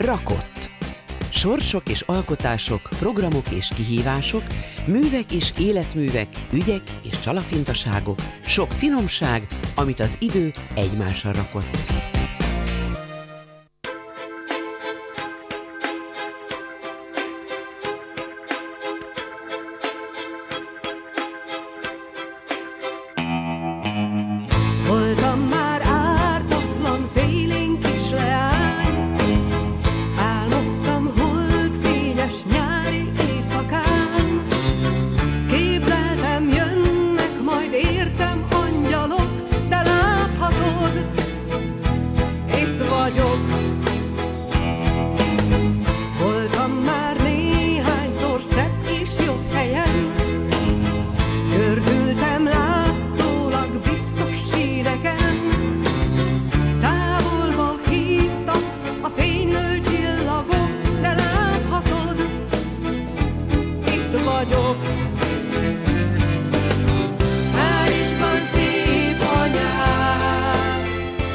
Rakott. Sorsok és alkotások, programok és kihívások, művek és életművek, ügyek és csalafintaságok, sok finomság, amit az idő egymásra rakott. Voltam már ártatlan félénk kis leány, álmodtam holdfényes nyári éjszakán. Képzeltem, jönnek majd értem angyalok, de láthatod, itt vagyok. Voltam már néhányszor szebb és jobb helyen, gördültem látszólag biztos síneken. Távolba hívtak a fénylő csillagok, de láthatod, itt vagyok. Párizsban szép a nyár,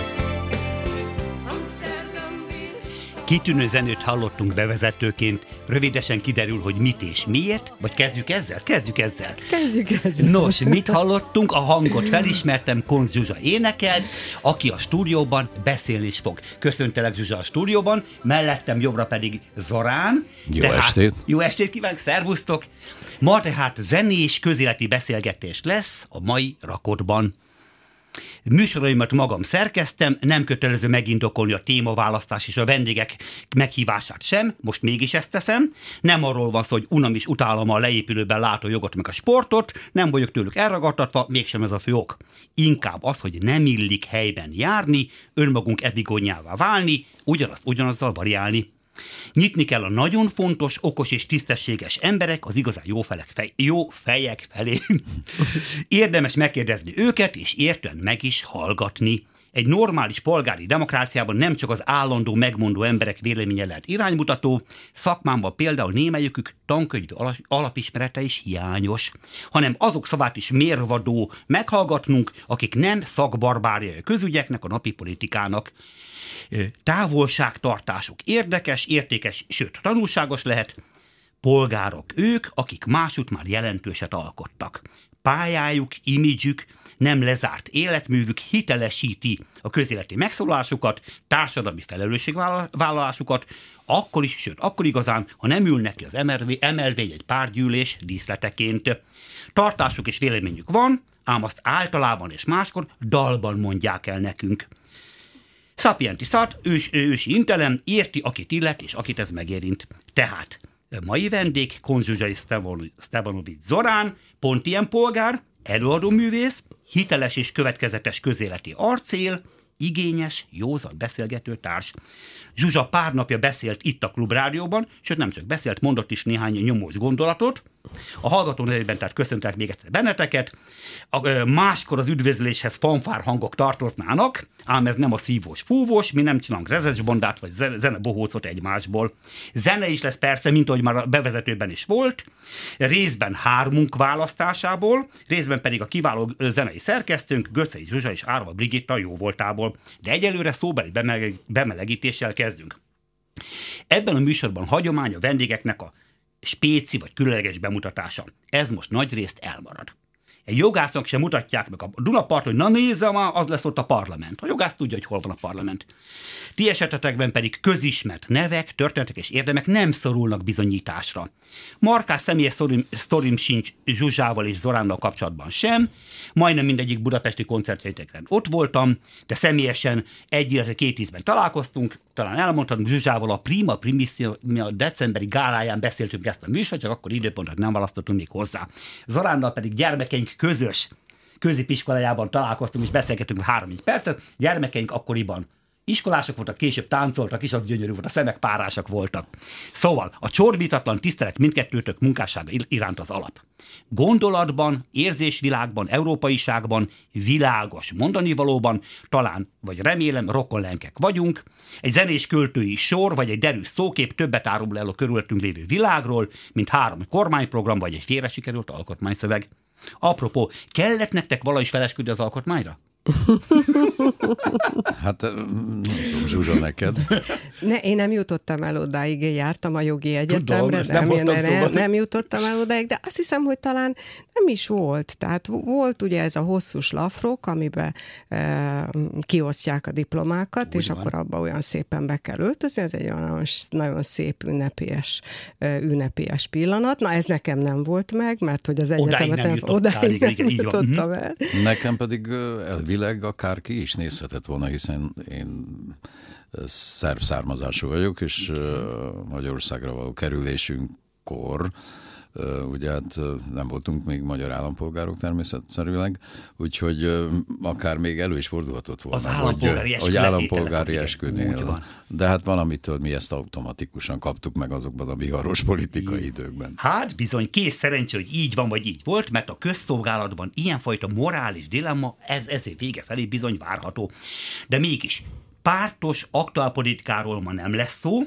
Amsterdam víz. Kitűnő zenét hallottunk bevezetőként, rövidesen kiderül, hogy mit és miért, vagy kezdjük ezzel? Kezdjük ezzel. Nos, mit hallottunk? A hangot felismertem, Konz Zsuzsa énekelt, aki a stúdióban beszélni is fog. Köszöntelek, Zsuzsa, a stúdióban, mellettem jobbra pedig Zorán. Jó estét! Jó estét kívánok, szervusztok! Ma tehát zenés közéleti beszélgetés lesz a mai Rakottban. Műsoraimat magam szerkeztem, nem kötelező megindokolni a témaválasztás és a vendégek meghívását sem, most mégis ezt teszem. Nem arról van szó, hogy unam is utálom a leépülőben látó jogot meg a sportot, nem vagyok tőlük elragadtatva, mégsem ez a fő ok. Inkább az, hogy nem illik helyben járni, önmagunk epigónjává válni, ugyanazzal variálni. Nyitni kell a nagyon fontos, okos és tisztességes emberek az igazán jó fejek felé. Érdemes megkérdezni őket, és értően meg is hallgatni. Egy normális polgári demokráciában nem csak az állandó megmondó emberek véleménye lehet iránymutató, szakmámban például némelyikük tankönyvi alapismerete is hiányos, hanem azok szavát is mérvadó meghallgatnunk, akik nem szakbarbárjai a közügyeknek, a napi politikának. Távolságtartásuk érdekes, értékes, sőt tanulságos lehet. Polgárok ők, akik másút már jelentőset alkottak. Pályájuk, imidzsük, nem lezárt életművük hitelesíti a közéleti megszólalásukat, társadalmi felelősségvállalásukat, akkor is, sőt akkor igazán, ha nem ülnek ki az emelvény egy párgyűlés díszleteként. Tartásuk és véleményük van, ám azt általában és máskor dalban mondják el nekünk. Sapienti szat, ősi intelem, érti, akit illet, és akit ez megérint. Tehát mai vendég Konz Zsuzsa és Stevanovics Zorán, pont ilyen polgár, előadó művész, hiteles és következetes közéleti arcél, igényes, józan beszélgető társ. Zsuzsa pár napja beszélt itt a Klubrádióban, sőt nem csak beszélt, mondott is néhány nyomós gondolatot. A hallgató nevében tehát köszöntek még egyszer benneteket. Máskor az üdvözléshez fanfár hangok tartoznának, ám ez nem a szívós fúvós, mi nem csinálunk rezesbondát vagy zenebohócot egymásból. Zene is lesz persze, mint ahogy már a bevezetőben is volt, részben hármunk választásából, részben pedig a kiváló zenei szerkesztőnk Göcsei Zsuzsa és Árva Brigitta jóvoltából. De egyelőre szóbeli bemelegítéssel kezdünk. Ebben a műsorban hagyomány a vendégeknek a spéci vagy különleges bemutatása. Ez most nagyrészt elmarad. Egy jogásznak sem mutatják meg a Dunaparton, hogy na nézze már, az lesz ott a parlament. A jogász tudja, hogy hol van a parlament. Ti esetetekben pedig közismert nevek, történetek és érdemek nem szorulnak bizonyításra. Markás személyes sztorim sincs Zsuzsával és Zoránnal kapcsolatban sem. Majdnem mindegyik budapesti koncertjeitekben ott voltam, de személyesen 1, illetve 2 ízben találkoztunk. Talán elmondhatom, Zsuzsával a Prima Primissima decemberi gáláján beszéltünk ezt a műsort, csak akkor időpontot nem választottunk még hozzá. Zoránnal pedig gyermekeink közös középiskolájában találkoztunk, és beszélgettünk 3-4 percet. Gyermekeink akkoriban iskolások voltak, később táncoltak is, az gyönyörű volt, a szemek párásak voltak. Szóval a csorbítatlan tisztelet mindkettőtök munkássága iránt az alap. Gondolatban, érzésvilágban, európaiságban, világos mondanivalóban, talán, vagy remélem, rokonlenkek vagyunk. Egy zenés költői sor, vagy egy derűs szókép többet árul el a körülöttünk lévő világról, mint 3 kormányprogram, vagy egy félre sikerült alkotmányszöveg. Apropó, kellett nektek valahogy felesküdni az alkotmányra? Hát nem tudom, Zsuzsa, neked? Én nem jutottam el odáig, én jártam a jogi egyetemre, Tudom, nem jutottam el odáig, de azt hiszem, hogy talán nem is volt. Tehát volt ugye ez a hosszú slafrok, amiben kiosztják a diplomákat, úgy és van. Akkor abba olyan szépen be kell öltözni, ez egy olyan nagyon szép ünnepélyes pillanat. Na, ez nekem nem volt meg, mert hogy az egyetemet odáig nem jutottam el. Nekem pedig elvileg akár ki is nézhetett volna, hiszen én szerb származású vagyok, és Magyarországra való kerülésünkkor ugye hát nem voltunk még magyar állampolgárok természetszerűleg, úgyhogy akár még elő is fordulhatott volna, hogy állampolgári eskünél. De hát valamitől mi ezt automatikusan kaptuk meg azokban a viharos politikai időkben. Hát bizony, kész szerencsé, hogy így van, vagy így volt, mert a közszolgálatban ilyenfajta morális dilemma ezért vége felé bizony várható. De mégis, pártos aktuálpolitikáról ma nem lesz szó,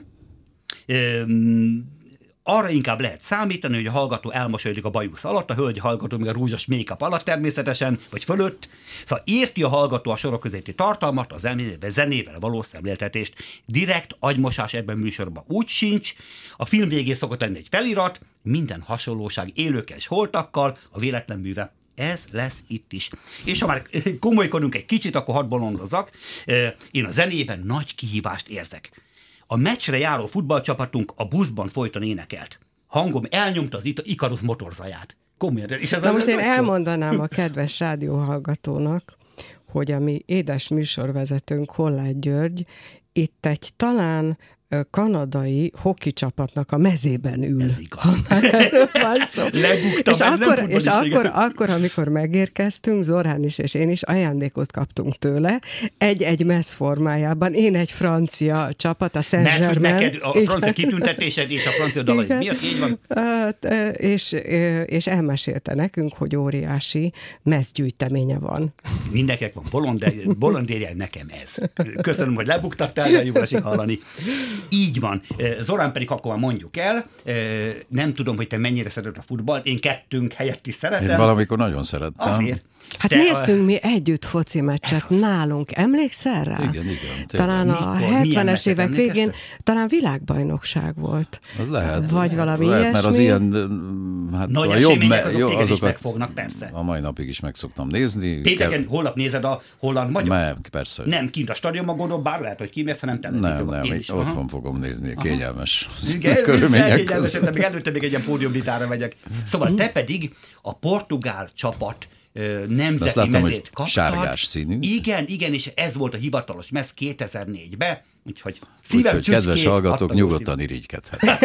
arra inkább lehet számítani, hogy a hallgató elmosolyodik a bajusz alatt, a hölgy hallgató még a rúzsos make-up alatt természetesen, vagy fölött. Szóval érti a hallgató a sorok közötti tartalmat, a zenével való szemléltetést. Direkt agymosás ebben műsorban úgy sincs. A film végén szokott lenni egy felirat, minden hasonlóság élőkkel és holtakkal, a véletlen műve. Ez lesz itt is. És ha már komolykodunk egy kicsit, akkor hadd bolondozzak. Én a zenében nagy kihívást érzek. A meccsre járó futballcsapatunk a buszban folyton énekelt. Hangom elnyomta az Ikarus motorzaját. Komolyan. Na most én elmondanám a kedves rádióhallgatónak, hogy a mi édes műsorvezetőnk Holláth György itt egy talán kanadai hoki csapatnak a mezében ül. Ez igaz. Lebuktam, és akkor, amikor megérkeztünk, Zorhán is és én is ajándékot kaptunk tőle, egy mez formájában. Én egy francia csapat, a Saint-Germain. Mert neked a francia kitüntetésed és a francia dalai miatt így van? És elmesélte nekünk, hogy óriási mezgyűjteménye van. Mindenkinek van bolondérje, nekem ez. Köszönöm, hogy lebuktattál, de jól esik hallani. Így van. Zorán pedig akkor mondjuk el, nem tudom, hogy te mennyire szereted a futballt, én kettőnk helyett is szeretem. Én valamikor nagyon szerettem. Azért. Hát néztünk mi együtt foci meccset nálunk, emlékszel rá? Igen. Talán a 70-es évek végén talán világbajnokság volt. Az lehet. Vagy valami ilyesmi. Mert az ilyen, hát nagy szóval azokat megfognak, persze. A mai napig is meg szoktam nézni. Pénteken holnap nézed a holland-magyar? Persze. Nem kint a stadionban, gondolom, bár lehet, hogy kimész, hanem televízióban. Nem, otthon fogom nézni, kényelmes körülmények között. Előtte még egy ilyen pódiumvitára megyek. Szóval te pedig a portugál csapat nemzeti mezét kaptad. Sárgás színű. Igen, és ez volt a hivatalos mez 2004-ben, úgyhogy szívem úgyhogy kedves hallgatók, nyugodtan irigykedhet.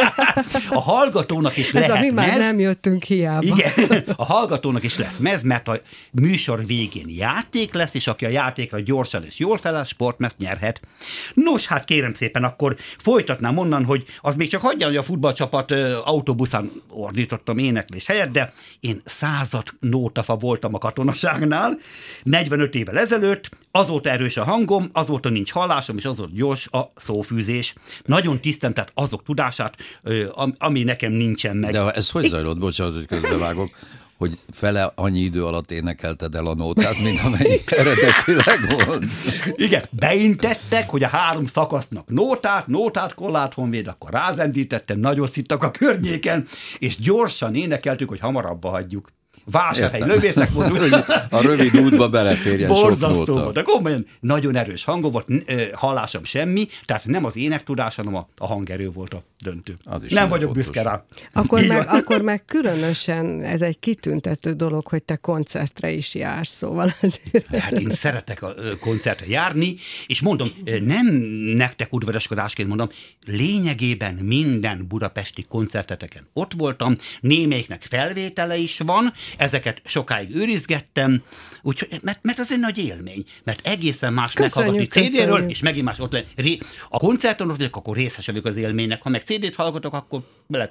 A hallgatónak is lehet mez. Ez a mi már nem jöttünk hiába. Igen, a hallgatónak is lesz mez, mert a műsor végén játék lesz, és aki a játékra gyorsan és jól felel, sportmezt nyerhet. Nos, hát kérem szépen, akkor folytatnám onnan, hogy az még csak hagyja, hogy a futballcsapat autóbuszán ordítottam éneklés helyett, de én 100 nótafa voltam a katonaságnál, 45 évvel ezelőtt, azóta erős a hangom, azóta nincs hallásom, és azóta gyors a szófűzés. Nagyon tisztem, tehát azok tudását, ami nekem nincsen meg. De ez hogy zajlott? Bocsánat, hogy közbevágok. Hogy fele annyi idő alatt énekelted el a nótát, mint amennyi eredetileg volt. Igen, beintettek, hogy a 3 szakasznak nótát, Kolláth Honvéd, akkor rázendítettem, nagyon szittak a környéken, és gyorsan énekeltük, hogy hamarabb hagyjuk. Vásárhely lövészek volt. A rövid útba beleférjen sok nóta. De komolyan nagyon erős hangom volt, hallásom semmi, tehát nem az énektudás, hanem a hangerő volt a döntő. Nem vagyok büszke rá. Akkor meg különösen ez egy kitüntető dolog, hogy te koncertre is jársz, szóval azért. Hát én szeretek a koncertre járni, és mondom, nem nektek udvaroskodásként mondom, lényegében minden budapesti koncerteteken ott voltam, némelyiknek felvétele is van, ezeket sokáig őrizgettem, úgyhogy, mert az egy nagy élmény, mert egészen más meghallgatni CD-ről, és megint más ott lenni. A koncerten ott vagyok, akkor részes vagyok az élménynek, ha meg CD-t hallgatok, akkor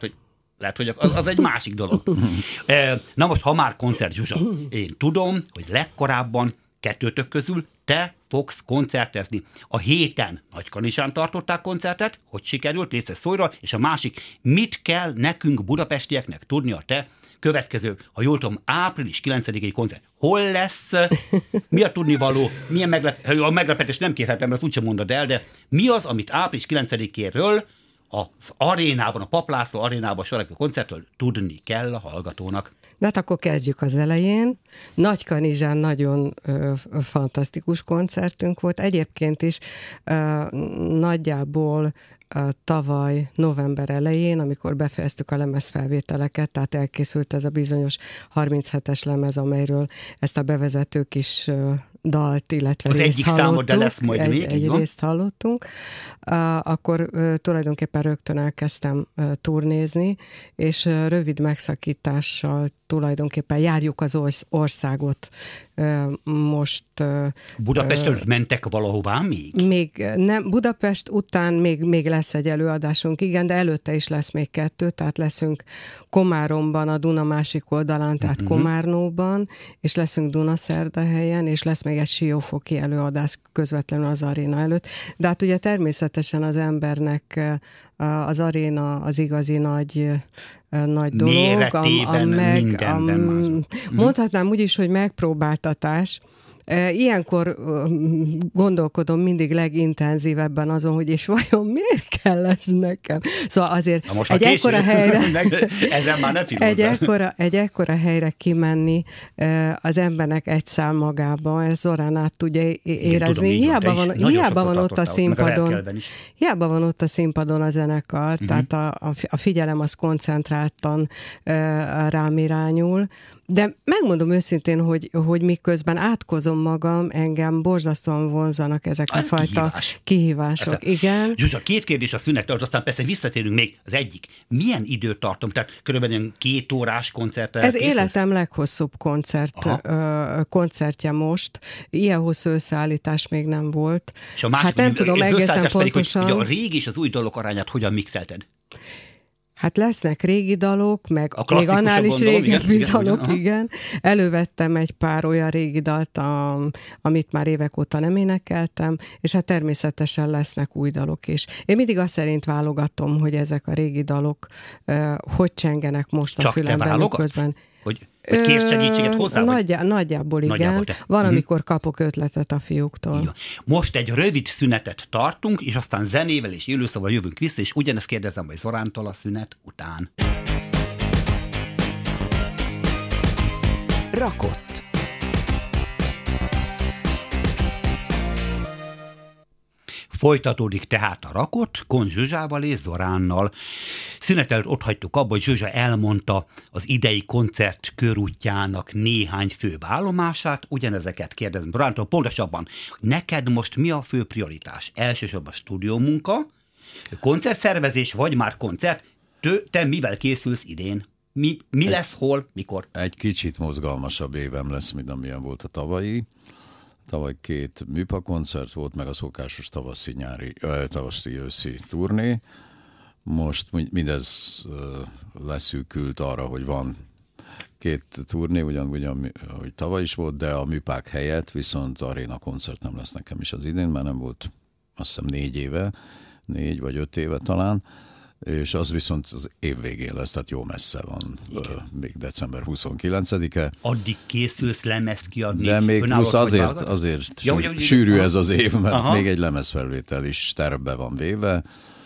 lehet, hogy az egy másik dolog. Na most, ha már koncert, Zsuzsa, én tudom, hogy legkorábban kettőtök közül te fogsz koncertezni. A héten Nagykanizsán tartották koncertet, hogy sikerült, részes szólj, és a másik, mit kell nekünk budapestieknek tudni a te következő, ha jól tudom, április 9-i koncert. Hol lesz? Mi a tudnivaló? Milyen a meglepetés nem kérhetem, mert azt úgysem mondod el, de mi az, amit április 9-éről az arénában, a Papp László arénában sorolható koncertről tudni kell a hallgatónak? De hát akkor kezdjük az elején. Nagykanizsán nagyon fantasztikus koncertünk volt. Egyébként is nagyjából tavaly november elején, amikor befejeztük a lemezfelvételeket, tehát elkészült ez a bizonyos 37-es lemez, amelyről ezt a bevezető kis dalt, illetve az egyik számod, de lesz majd még. Egy részt hallottunk. Akkor tulajdonképpen rögtön elkezdtem turnézni, és rövid megszakítással tulajdonképpen járjuk az országot. Most... Budapestről mentek valahová még? Még nem. Budapest után még lesz egy előadásunk, igen, de előtte is lesz még 2, tehát leszünk Komáromban, a Duna másik oldalán, tehát Komárnóban, és leszünk Dunaszerdahelyen, és lesz még egy siófoki előadás közvetlenül az aréna előtt. De hát ugye természetesen az embernek az aréna az igazi nagy dolog. Mondhatnám úgy is, hogy megpróbáltatás. Ilyenkor gondolkodom mindig legintenzívebben azon, hogy és vajon miért kell ez nekem? Szóval azért egy ekkora helyre ezen már egy ekkora helyre kimenni az embernek egy szál magába, ez Zorán át tudja érezni. Hiába van ott a színpadon a zenekar, tehát a figyelem az koncentráltan rám irányul, de megmondom őszintén, hogy miközben átkozom magam, engem borzasztóan vonzanak ezek a fajta kihívások. Igen. Zsuzsa, 2 kérdés a szünettel, aztán persze visszatérünk még az egyik. Milyen időt tartom? Tehát körülbelül 2 órás koncertre? Ez életem leghosszabb koncertje most. Ilyen hosszú összeállítás még nem volt. És a másik, hát nem tudom egészen pontosan. Pedig, hogy a régi és az új dalok arányát hogyan mixelted? Hát lesznek régi dalok, meg még annál is régebbi dalok, igen. Elővettem egy pár olyan régi dalt, amit már évek óta nem énekeltem, és hát természetesen lesznek új dalok is. Én mindig azt szerint válogatom, hogy ezek a régi dalok hogy csengenek most a fülemben. Csak te válogatsz? Hogy kérsz segítséget hozzá? Nagyjából igen. Van, amikor kapok ötletet a fiúktól. Igen. Most egy rövid szünetet tartunk, és aztán zenével és élőszóval jövünk vissza, és ugyanezt kérdezem majd Zorántól a szünet után. Rakott. Folytatódik tehát a Rakott, Kon Zsuzsával és Zoránnal. Szünetel ott hagytuk abba, hogy Zsuzsa elmondta az idei koncert körútjának néhány főbb állomását, ugyanezeket kérdezem Zorántól, pontosabban, neked most mi a fő prioritás? Elsősorban stúdiómunka, koncertszervezés, vagy már koncert? Te mivel készülsz idén? Mi lesz, hol, mikor? Egy kicsit mozgalmasabb évem lesz, mint amilyen volt a tavalyi. Tavaly 2 műpakoncert volt, meg a szokásos tavaszi-őszi turné. Most mindez leszűkült arra, hogy van 2 turné, ugyan, hogy tavaly is volt, de a műpák helyett viszont aréna koncert nem lesz nekem is az idén, mert nem volt, azt hiszem 4 vagy 5 éve talán, és az viszont az év végén lesz, tehát jó messze van, még december 29-e. Addig készülsz lemezt kiadni? De még plusz azért sűrű ez az év, mert még egy lemezfelvétel is tervbe van véve.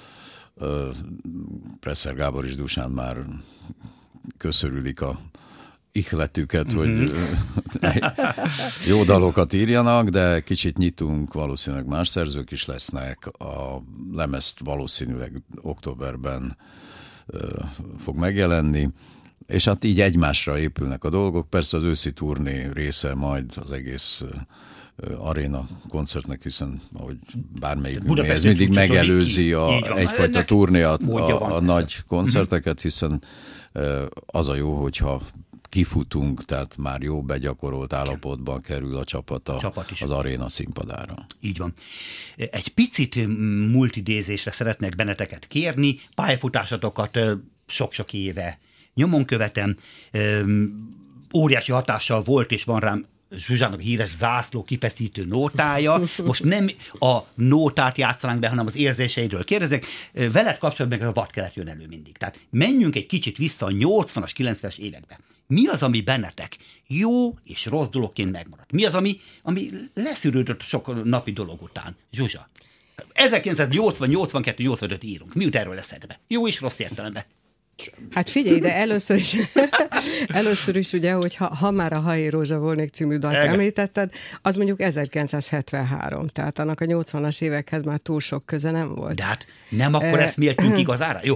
Presser Gábor és Dusán már köszörülik a ihletüket, hogy jó dalokat írjanak, de kicsit nyitunk, valószínűleg más szerzők is lesznek. A lemezt valószínűleg októberben fog megjelenni, és hát így egymásra épülnek a dolgok. Persze az őszi turné része majd az egész aréna koncertnek, hiszen ahogy bármelyikünknél ez mindig megelőzi egyfajta turné a nagy koncerteket, hiszen az a jó, hogyha kifutunk, tehát már jó begyakorolt állapotban kerül a csapat az aréna színpadára. Így van. Egy picit multidézésre szeretnék benneteket kérni, pályafutásatokat sok-sok éve nyomon követem, óriási hatással volt és van rám Zsuzsának a híres zászló kifeszítő nótája. Most nem a nótát játszanánk be, hanem az érzéseiről kérdezek. Veled kapcsolatban meg a vadkelet jön elő mindig. Tehát menjünk egy kicsit vissza a 80-as, 90-es évekbe. Mi az, ami bennetek jó és rossz dologként megmaradt? Mi az, ami leszűrődött sok napi dolog után? Zsuzsa. 1980, 82, 85 írunk. Mi jut erről eszedbe? Jó és rossz értelemben. Hát figyelj, de először is ugye, hogy ha már a Ha én Rózsa volnék című dalt említetted, az mondjuk 1973, tehát annak a 80-as évekhez már túl sok köze nem volt. De hát nem akkor ezt méltünk igazára? Jó,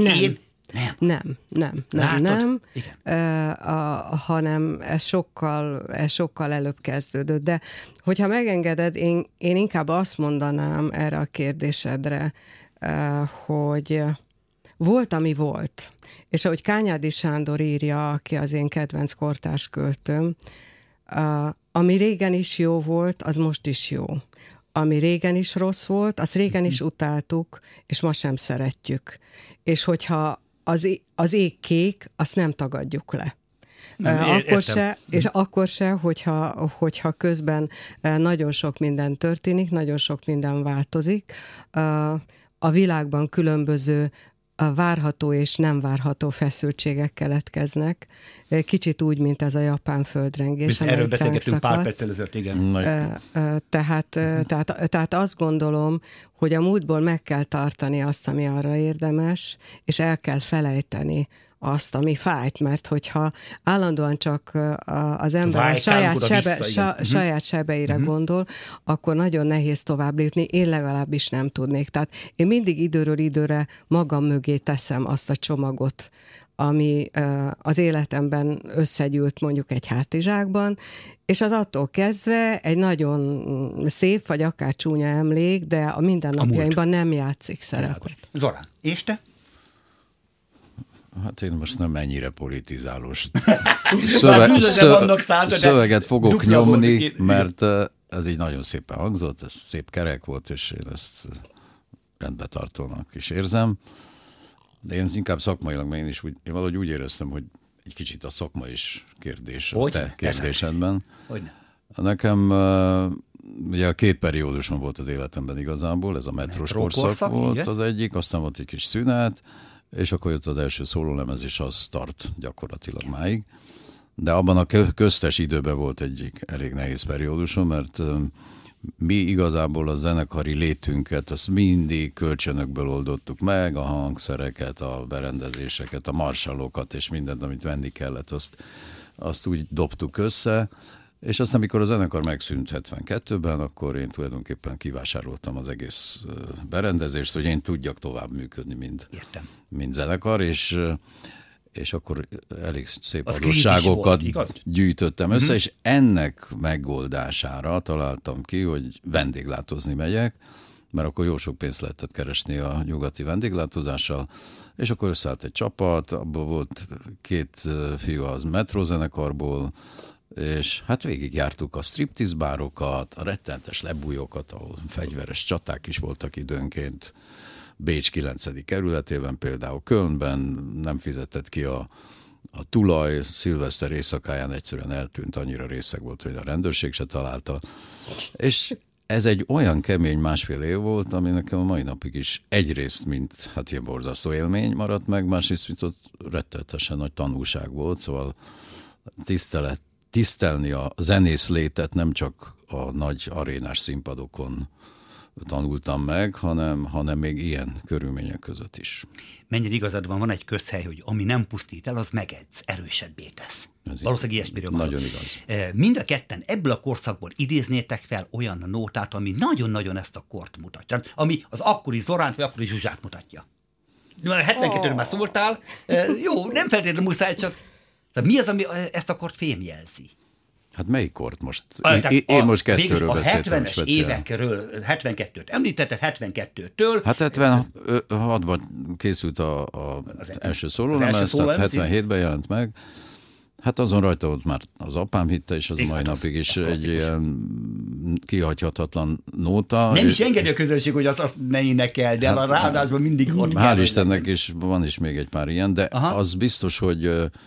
Nem. Hanem ez sokkal előbb kezdődött. De hogyha megengeded, én inkább azt mondanám erre a kérdésedre, hogy volt, ami volt. És ahogy Kányádi Sándor írja, aki az én kedvenc kortárs költőm, ami régen is jó volt, az most is jó. Ami régen is rossz volt, azt régen is utáltuk, és ma sem szeretjük. És hogyha az ég kék, azt nem tagadjuk le. Akkor se, hogyha közben nagyon sok minden történik, nagyon sok minden változik. A világban különböző várható és nem várható feszültségek keletkeznek. Kicsit úgy, mint ez a japán földrengés. Erről beszélgetünk pár perccel ezelőtt, igen. Tehát azt gondolom, hogy a múltból meg kell tartani azt, ami arra érdemes, és el kell felejteni azt, ami fájt, mert hogyha állandóan csak az ember saját sebeire gondol, akkor nagyon nehéz tovább lépni, én legalábbis nem tudnék. Tehát én mindig időről időre magam mögé teszem azt a csomagot, ami az életemben összegyűlt mondjuk egy hátizsákban, és az attól kezdve egy nagyon szép, vagy akár csúnya emlék, de a mindennapjaimban nem játszik szerepet. Zorán, és te? Hát én most nem ennyire politizálós szöveget fogok nyomni, mert ez így nagyon szépen hangzott, ez szép kerek volt, és én ezt rendbetartónak is érzem. De én inkább szakmailag, mert én valahogy úgy éreztem, hogy egy kicsit a szakma is kérdés a te kérdésedben. Nekem ugye a 2 perióduson volt az életemben igazából, ez a metrós korszak volt igen? Az egyik, aztán volt egy kis szünet, és akkor jött az első szólólemez, és az tart gyakorlatilag máig. De abban a köztes időben volt egy elég nehéz perióduson, mert mi igazából a zenekari létünket, azt mindig kölcsönökből oldottuk meg, a hangszereket, a berendezéseket, a marsalokat, és mindent, amit venni kellett, azt úgy dobtuk össze, és aztán, amikor a zenekar megszűnt 72-ben, akkor én tulajdonképpen kivásároltam az egész berendezést, hogy én tudjak tovább működni, mint zenekar, és akkor elég szép adósságokat gyűjtöttem össze, és ennek megoldására találtam ki, hogy vendéglátozni megyek, mert akkor jó sok pénzt lehetett keresni a nyugati vendéglátozással, és akkor összeállt egy csapat, abból volt 2 fiú az metrózenekarból, és hát végigjártuk a striptease bárokat, a rettenetes lebújókat, ahol fegyveres csaták is voltak időnként, Bécs 9. kerületében például, Kölnben nem fizetett ki a tulaj, szilveszter éjszakáján egyszerűen eltűnt, annyira részeg volt, hogy a rendőrség se találta. És ez egy olyan kemény 1,5 év volt, ami nekem a mai napig is egyrészt, mint hát ilyen borzasztó élmény maradt meg, másrészt, mint ott rettenetesen nagy tanulság volt, szóval tisztelni a zenész létet nem csak a nagy arénás színpadokon tanultam meg, hanem még ilyen körülmények között is. Mennyire igazad van egy közhely, hogy ami nem pusztít el, az megedz, erősebbé tesz. Valószínűleg ilyesmiről van. Nagyon igaz. Mind a ketten ebből a korszakból idéznétek fel olyan nótát, ami nagyon-nagyon ezt a kort mutatja. Ami az akkori Zoránt, vagy akkori Zsuzsát mutatja. 72-ről már szóltál. Jó, nem feltétlenül muszáj, csak mi az, ami ezt a kort fémjelzi? Hát melyik kort most? Én most 2-ről beszéltem. A 70-es évekről, 72-t említetted, 72-től. Hát 76-ban készült az első szólólemez, tehát 77-ben jelent meg. Hát azon rajta volt már az apám hitte, és az mai napig is egy ilyen kihagyhatatlan nóta. Nem is engedi a közönség, hogy azt ne énekel, de a ráadásban mindig ott hál' Istennek is van is még egy pár ilyen, de az biztos, hogy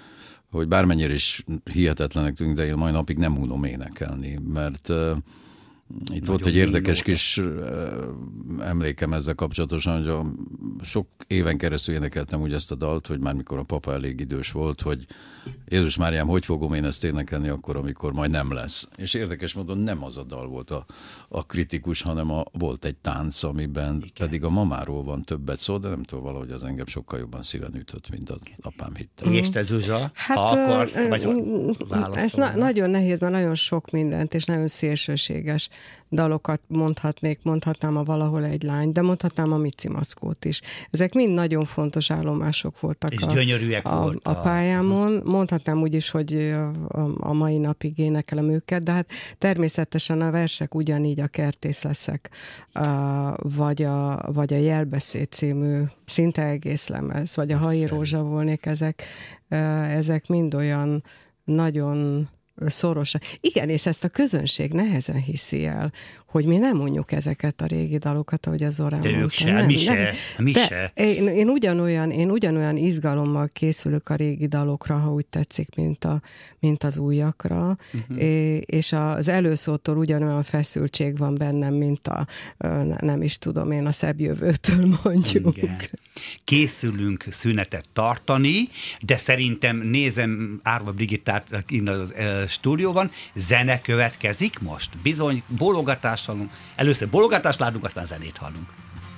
hogy bármennyire is hihetetlenek tűnik, de én mai napig nem unom énekelni, mert itt volt egy érdekes kis emlékem ezzel kapcsolatosan, hogy sok éven keresztül énekeltem úgy ezt a dalt, hogy már mikor a papa elég idős volt, hogy Jézus Máriám, hogy fogom én ezt énekelni akkor, amikor majd nem lesz. És érdekes módon nem az a dal volt a kritikus, hanem volt egy tánc, amiben pedig a mamáról van többet szó, de nem tudom, valahogy az engem sokkal jobban szíven ütött, mint az apám hitte. És te, Zsuzsa, ha akarsz, vagy válaszolni? Ez nagyon nehéz, mert nagyon sok mindent, és nagyon szélsőséges dalokat mondhatnám a Valahol egy lány, de mondhatnám a Mici Mackót is. Ezek mind nagyon fontos állomások voltak és gyönyörűek a pályámon. Mondhatnám úgy is, hogy a mai napig énekelem őket, de hát természetesen a versek ugyanígy a Kertész leszek, vagy a Jelbeszéd című szinte egész lemez, vagy a Hai Rózsa volnék, ezek mind olyan nagyon szorosan. Igen, és ezt a közönség nehezen hiszi el, hogy mi nem unjuk ezeket a régi dalokat, ahogy az Zorán mondta. Mi se. Én ugyanolyan izgalommal készülök a régi dalokra, ha úgy tetszik, mint az újakra, és az előszótól ugyanolyan feszültség van bennem, mint nem is tudom én, a Szebb jövőtől mondjuk. Igen. Készülünk szünetet tartani, de szerintem nézem Árva Brigittát innen a stúdióban, zene következik most. Bizony, bólogatást hallunk. Először bólogatást látunk, aztán zenét hallunk.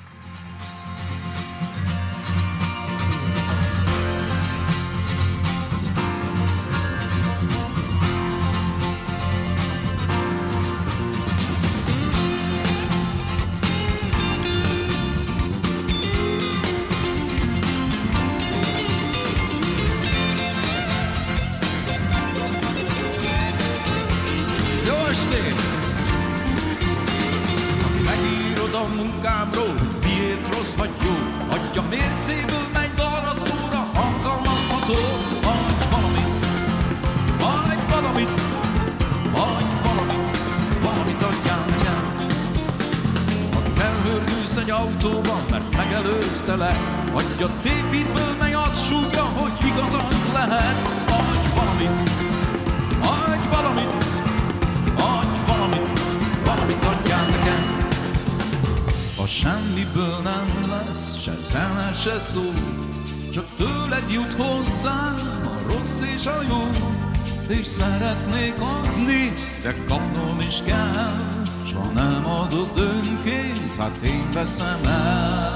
Autóban, mert megelőztelek, adj a tévhitből, mely azt súgja, hogy igazad lehet. Adj valamit, adj valamit, adj valamit, valamit adjál nekem. A semmiből nem lesz se zene, se szó, csak tőled jut hozzám a rossz és a jó. És szeretnék adni, de kapnom is kell, s ha nem adod önként, hát én veszem el.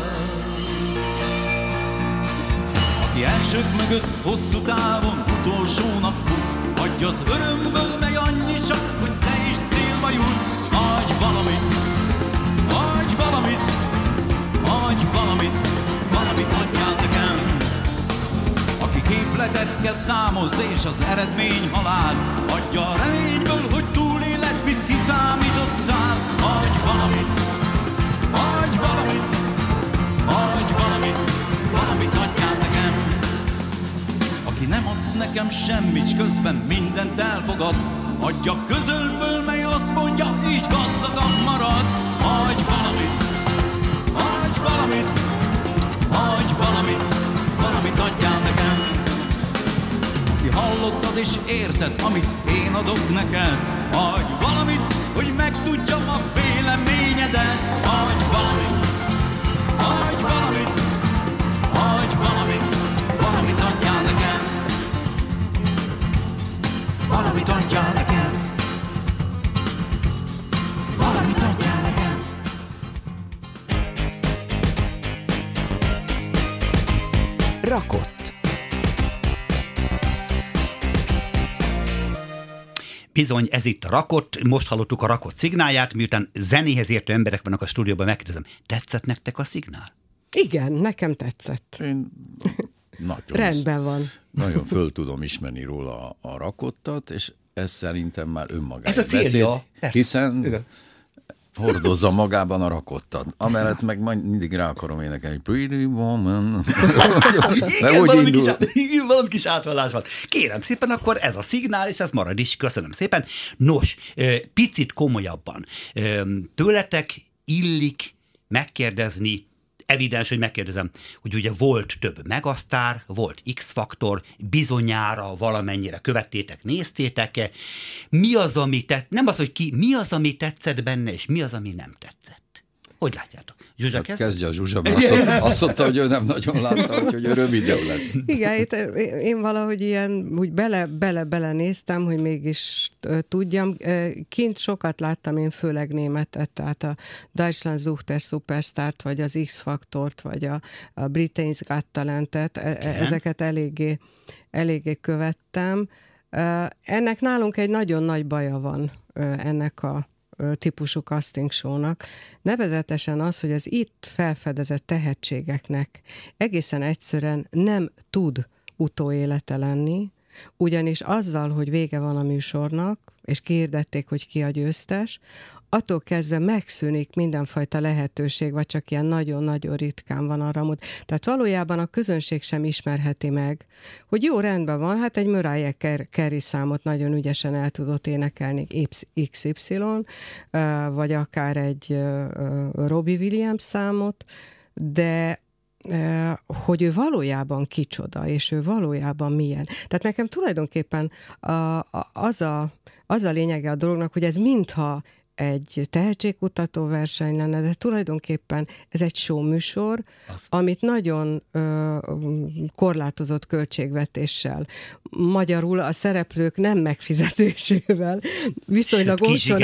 Aki elsők mögött hosszú távon utolsónak futsz, adj az örömből meg annyi csak, hogy te is célba jutsz. Adj valamit, adj valamit, adj valamit, valamit adjál nekem. Aki képletekkel számoz és az eredmény halál, adja a reményből, hogy túléled, mit kiszámítottál. Adj valamit, adj valamit, adj valamit, valamit adjál nekem. Aki nem adsz nekem semmit, s közben mindent elfogadsz, adja közölből, mely azt mondja, így gazdagabb maradsz. Adj valamit, adj valamit, adj valamit, valamit adjál nekem. Aki hallottad és érted, amit én adok neked, adj valamit, hogy megtudjam a véleményedet. Adj valamit, adj valamit, adj valamit, valamit adjál nekem. Valamit adjál nekem. Valamit adjál nekem. Rakott. Bizony, ez itt a Rakott, most hallottuk a Rakott szignálját, miután zenéhez értő emberek vannak a stúdióban, megkérdezem, tetszett nektek a szignál? Igen, nekem tetszett. Én nagyon rendben van. Nagyon föl tudom ismerni róla a Rakottat, és ez szerintem már önmagáért ez a célja, hiszen igen, hordozza magában a Rakottat. Amellett meg mindig rá akarom énekelni, Pretty Woman. Igen, valami kis átvallás van. Kérem szépen, akkor ez a szignál, és ez marad is. Köszönöm szépen. Nos, picit komolyabban. Tőletek illik megkérdezni evidens, hogy megkérdezem, hogy ugye volt több megasztár, volt X-faktor, bizonyára valamennyire követtétek, néztétek-e. Mi az, ami mi az, ami tetszett benne, és mi az, ami nem tetszett? Hogy látjátok? Zsuzsa, kezdje a Zsuzsa, azt mondta, hogy ő nem nagyon látta, úgyhogy rövid videó lesz. Igen, én valahogy ilyen, úgy bele néztem, hogy mégis tudjam. Kint sokat láttam én főleg németet, tehát a Deutschland sucht der Superstart, vagy az X-faktort, vagy a Britain's Got Talentet, ezeket eléggé követtem. Ennek nálunk egy nagyon nagy baja van, ennek a típusú casting show-nak, nevezetesen az, hogy az itt felfedezett tehetségeknek egészen egyszerűen nem tud utóélete lenni, ugyanis azzal, hogy vége van a műsornak, és kihirdették, hogy ki a győztes, attól kezdve megszűnik mindenfajta lehetőség, vagy csak ilyen nagyon-nagyon ritkán van arra mód. Tehát valójában a közönség sem ismerheti meg, hogy jó, rendben van, hát egy Mariah Carey számot nagyon ügyesen el tudott énekelni XY, vagy akár egy Robbie Williams számot, de hogy ő valójában kicsoda, és ő valójában milyen. Tehát nekem tulajdonképpen az a lényege a dolognak, hogy ez mintha egy tehetségkutató verseny lenne, de tulajdonképpen ez egy show műsor, amit nagyon korlátozott költségvetéssel, magyarul a szereplők nem megfizetésével viszonylag olcsón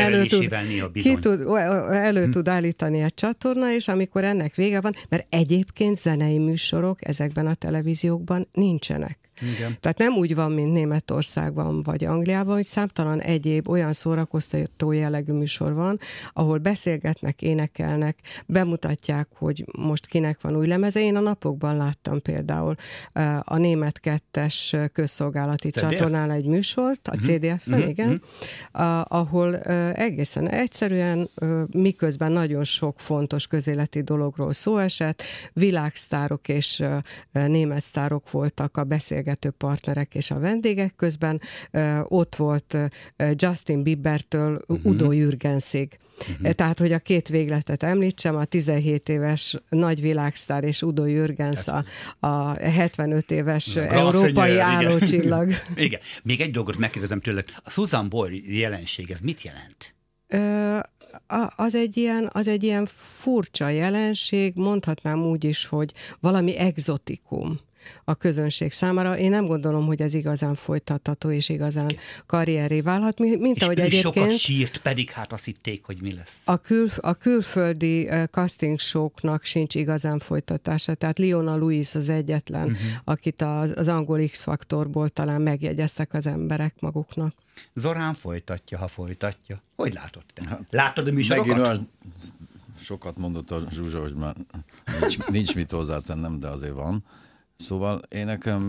elő tud állítani egy csatorna, és amikor ennek vége van, mert egyébként zenei műsorok ezekben a televíziókban nincsenek. Igen. Tehát nem úgy van, mint Németországban vagy Angliában, hogy számtalan egyéb olyan szórakoztató jellegű műsor van, ahol beszélgetnek, énekelnek, bemutatják, hogy most kinek van új lemeze. Én a napokban láttam például a Német 2-es közszolgálati csatornán egy műsort, a CDF-en, igen, ahol egészen egyszerűen, miközben nagyon sok fontos közéleti dologról szó esett, világsztárok és német sztárok voltak a beszélgető partnerek és a vendégek közben. Ott volt Justin Biebertől Udo Jürgensig. Tehát, hogy a két végletet említsem, a 17 éves nagy világsztár és Udo Jürgens a 75 éves európai állócsillag. Igen. Még egy dolgot megkérdezem tőled. A Susan Boyle jelenség, ez mit jelent? Az egy ilyen furcsa jelenség, mondhatnám úgy is, hogy valami egzotikum a közönség számára. Én nem gondolom, hogy ez igazán folytatható és igazán karrieré válhat, mint ahogy egyébként... sokat sírt, pedig hát azt hitték, hogy mi lesz. A külföldi casting show-knak sincs igazán folytatása, tehát Leona Lewis az egyetlen, akit az angol X-faktorból talán megjegyeztek az emberek maguknak. Zorán folytatja, ha folytatja. Hogy látod te? Látod a műsorokat? Megint olyan sokat mondott a Zsuzsa, hogy már nincs mit hozzátennem, de azért van. Szóval én nekem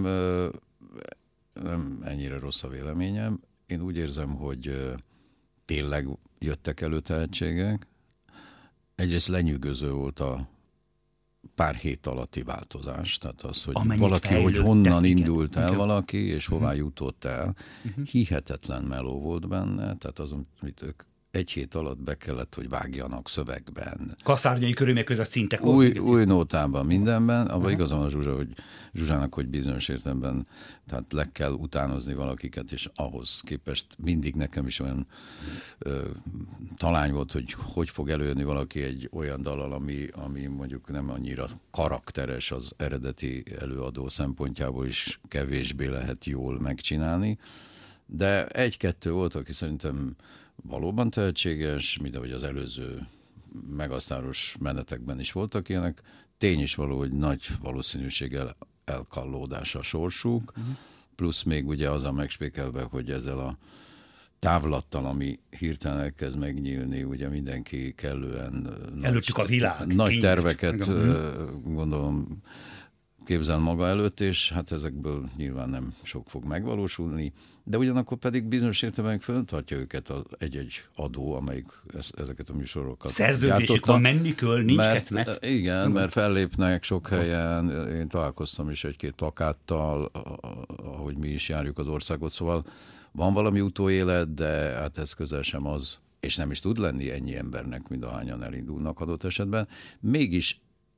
nem ennyire rossz a véleményem. Én úgy érzem, hogy tényleg jöttek elő tehetségek. Egyrészt lenyűgöző volt a pár hét alatti változás, tehát az, hogy valaki, hogy honnan indult el valaki, és hová jutott el. Hihetetlen meló volt benne, tehát az, amit ők egy hét alatt be kellett, hogy vágjanak szövegben. Kaszárnyai körülmények között szinte. Új nótában, mindenben. Abban igazán a Zsuzsának, hogy bizonyos értelemben tehát le kell utánozni valakiket, és ahhoz képest mindig nekem is olyan talány volt, hogy fog előjönni valaki egy olyan dallal, ami mondjuk nem annyira karakteres az eredeti előadó szempontjából is kevésbé lehet jól megcsinálni. De egy-kettő volt, aki szerintem valóban tehetséges, mint ahogy az előző megasztáros menetekben is voltak ilyenek. Tény is való, hogy nagy valószínűséggel elkallódás a sorsuk, plusz még ugye az a megspékelve, hogy ezzel a távlattal, ami hirtelen elkezd megnyílni, ugye mindenki kellően előttük a világ. Nagy terveket gondolom képzel maga előtt, és hát ezekből nyilván nem sok fog megvalósulni, de ugyanakkor pedig bizonyos értelemben föltartja őket egy-egy adó, amelyik ezeket a műsorokat szerződésük van, menni kell, nincs ketmet. Igen, mert fellépnek sok helyen, én találkoztam is egy-két plakáttal, ahogy mi is járjuk az országot, szóval van valami utóélet, de hát ez közel sem az, és nem is tud lenni ennyi embernek, mint ahányan elindulnak adott esetben. Mégis